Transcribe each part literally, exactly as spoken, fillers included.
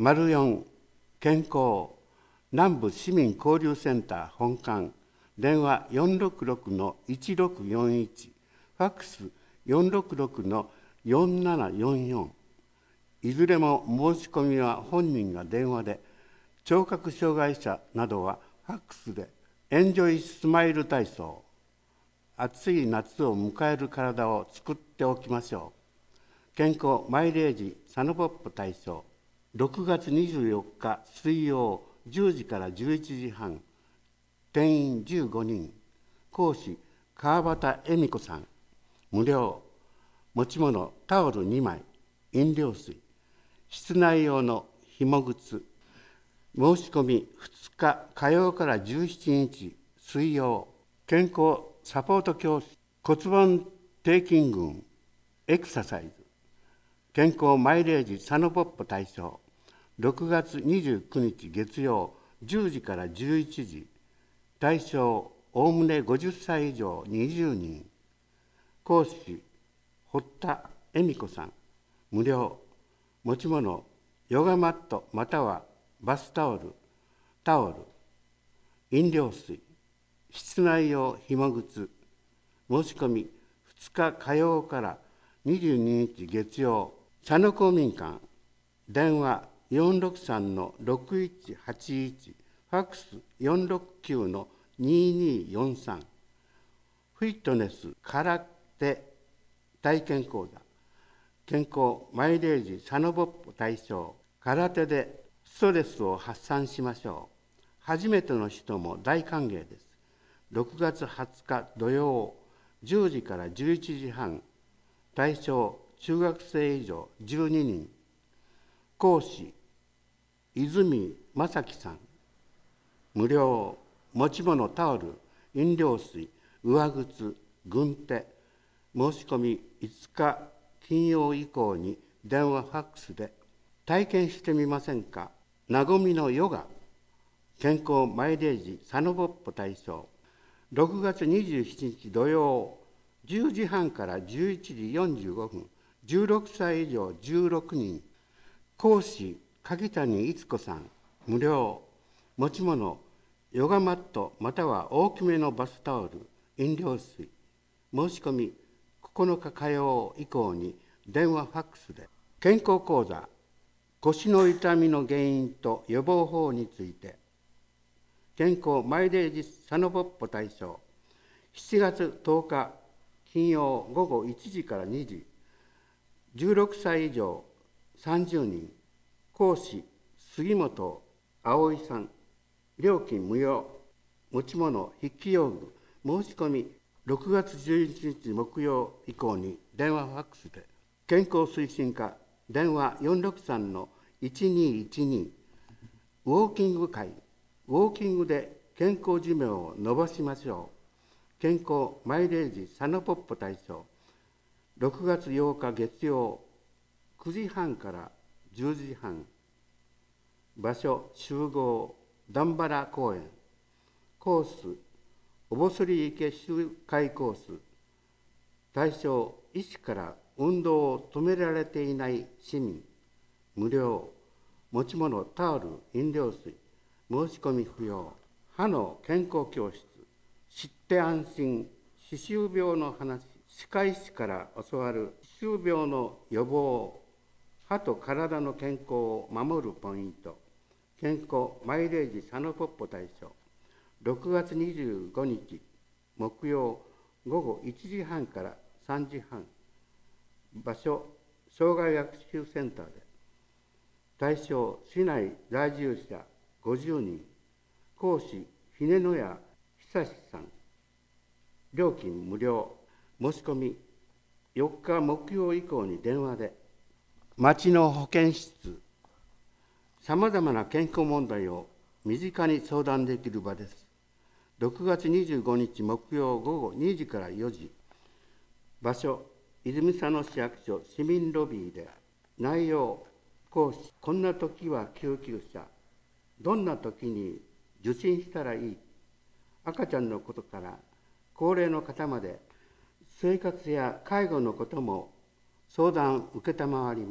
丸よん健康南部市民交流センター本館電話 よんろくろくのいちろくよんいち ファックス よんろくろくのよんななよんよんいずれも申し込みは本人が電話で、聴覚障害者などはファックスでエンジョイスマイル体操、暑い夏を迎える体を作っておきましょう。健康マイレージサノポップ体操、ろくがつにじゅうよっか水曜じゅうじからじゅういちじはん、定員じゅうごにん、講師川端恵美子さん、無料、持ち物タオルにまい、飲料水、室内用の紐靴、申し込みふつか火曜からじゅうしちにち水曜、健康サポート教室、骨盤底筋群エクササイズ、健康マイレージサノポップ体操、ろくがつにじゅうくにち月曜じゅうじからじゅういちじ、対象おおむねごじゅっさい以上にじゅうにん、講師堀田恵美子さん、無料、持ち物ヨガマットまたはバスタオル、タオル、飲料水、室内用紐靴、申し込みふつか火曜からにじゅうににち月曜、佐野公民館、電話よんろくさんのろくいちはちいち、ファックスよんろくきゅうのにによんさん、フィットネス空手体験講座、健康マイレージサノボップ体操、空手でストレスを発散しましょう。初めての人も大歓迎です。ろくがつはつか土曜じゅうじからじゅういちじはん、対象中学生以上じゅうににん、講師泉正樹さん、無料、持ち物タオル、飲料水、上靴、軍手、申し込みいつか金曜以降に電話ファックスで体験してみませんか。なごみのヨガ、健康マイレージサノボップ体操、ろくがつにじゅうしちにち土曜じゅうじはんからじゅういちじよんじゅうごふん、じゅうろくさい以上じゅうろくにん、講師柿谷逸子さん、無料、持ち物ヨガマットまたは大きめのバスタオル、飲料水、申し込みここのか火曜以降に電話ファックスで。健康講座、腰の痛みの原因と予防法について、健康マイレージサノポップ体操、しちがつとおか金曜ごごいちじからにじ、じゅうろくさい以上さんじゅうにん、講師杉本葵さん、料金無料、持ち物筆記用具、申し込みろくがつじゅういちにち木曜以降に電話ファックスで。健康推進課、電話よんろくさんのいちにいちに、ウォーキング会、ウォーキングで健康寿命を伸ばしましょう。健康マイレージサノポップ体操、ろくがつようか月曜くじはんからじゅうじはん、場所集合段原公園、コースおぼすり池周回コース、対象医師から運動を止められていない市民、無料、持ち物タオル、飲料水、申し込み不要。歯の健康教室、知って安心、歯周病の話、歯科医師から教わる歯周病の予防、歯と体の健康を守るポイント、健康マイレージサノポップ体操、ろくがつにじゅうごにち木曜ごごいちじはんからさんじはん、場所障害学習センターで。対象市内在住者ごじゅうにん、講師秀野谷久さん、料金無料、申し込みよっか木曜以降に電話で。町の保健室、さまざまな健康問題を身近に相談できる場です。ろくがつにじゅうごにち木曜ごごにじからよじ、場所泉佐野市役所市民ロビーで。内容、講師、こんな時は救急車、どんな時に受診したらいい、赤ちゃんのことから高齢の方まで生活や介護のことも相談承ります。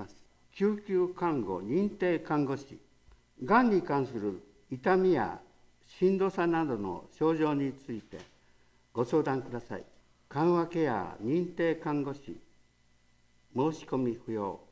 救急看護認定看護師、がんに関する痛みやしんどさなどの症状についてご相談ください。緩和ケア認定看護師申し込み不要。